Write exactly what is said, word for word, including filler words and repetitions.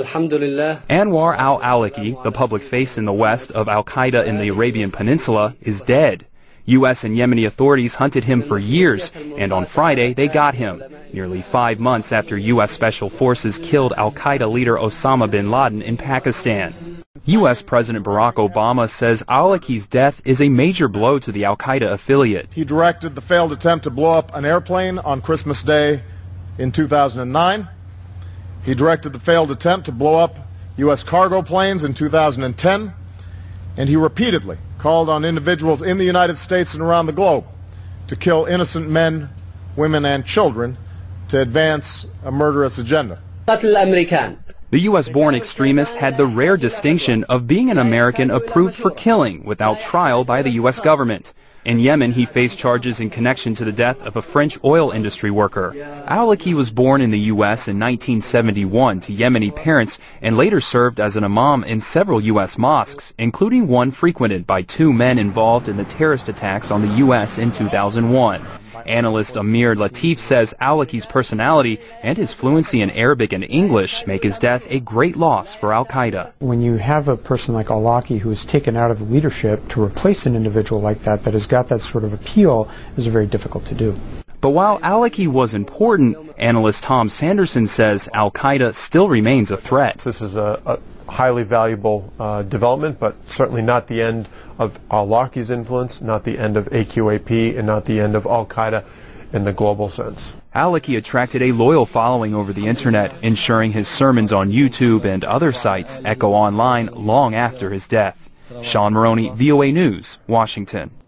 Anwar al-Awlaki, the public face in the west of al-Qaeda in the Arabian Peninsula, is dead. U S and Yemeni authorities hunted him for years, and on Friday they got him, nearly five months after U S Special Forces killed al-Qaeda leader Osama bin Laden in Pakistan. U S President Barack Obama says al-Awlaki's death is a major blow to the al-Qaeda affiliate. He directed the failed attempt to blow up an airplane on Christmas Day in two thousand nine. He directed the failed attempt to blow up U S cargo planes in two thousand ten. And he repeatedly called on individuals in the United States and around the globe to kill innocent men, women, and children to advance a murderous agenda. The U S-born extremist had the rare distinction of being an American approved for killing without trial by the U S government. In Yemen, he faced charges in connection to the death of a French oil industry worker. Al-Awlaki was born in the U S in nineteen seventy-one to Yemeni parents and later served as an imam in several U S mosques, including one frequented by two men involved in the terrorist attacks on the U S in two thousand one. Analyst Amir Latif says Al-Awlaki's personality and his fluency in Arabic and English make his death a great loss for al-Qaeda. When you have a person like al-Awlaki who is taken out of the leadership, to replace an individual like that that has got that sort of appeal is very difficult to do. But while Al-Awlaki was important, analyst Tom Sanderson says al-Qaeda still remains a threat. This is a, a highly valuable uh, development, but certainly not the end of al-Awlaki's influence, not the end of A Q A P, and not the end of al-Qaeda in the global sense. Al-Awlaki attracted a loyal following over the internet, ensuring his sermons on YouTube and other sites echo online long after his death. Sean Maroney, V O A News, Washington.